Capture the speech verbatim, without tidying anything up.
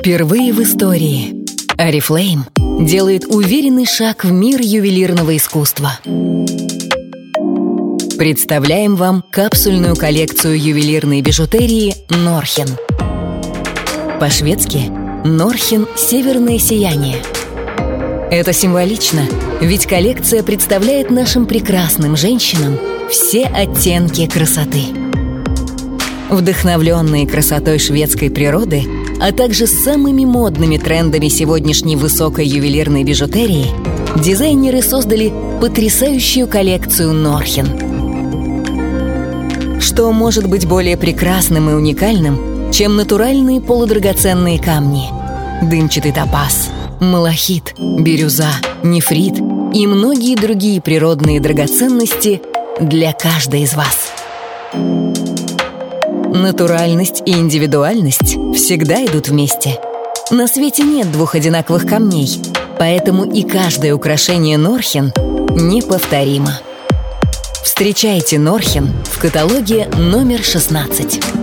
Впервые в истории Oriflame делает уверенный шаг в мир ювелирного искусства. Представляем вам капсульную коллекцию ювелирной бижутерии Норхен. По-шведски Норхен «Северное сияние». Это символично, ведь коллекция представляет нашим прекрасным женщинам все оттенки красоты. Вдохновленные красотой шведской природы, а также самыми модными трендами сегодняшней высокой ювелирной бижутерии, дизайнеры создали потрясающую коллекцию Норхен. Что может быть более прекрасным и уникальным, чем натуральные полудрагоценные камни? Дымчатый топаз, малахит, бирюза, нефрит и многие другие природные драгоценности для каждой из вас. Натуральность и индивидуальность всегда идут вместе. На свете нет двух одинаковых камней, поэтому и каждое украшение Норхен неповторимо. Встречайте Норхен в каталоге номер шестнадцать.